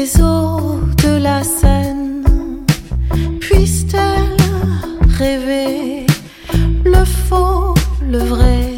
les eaux de la Seine puissent-elles rêver le faux, le vrai?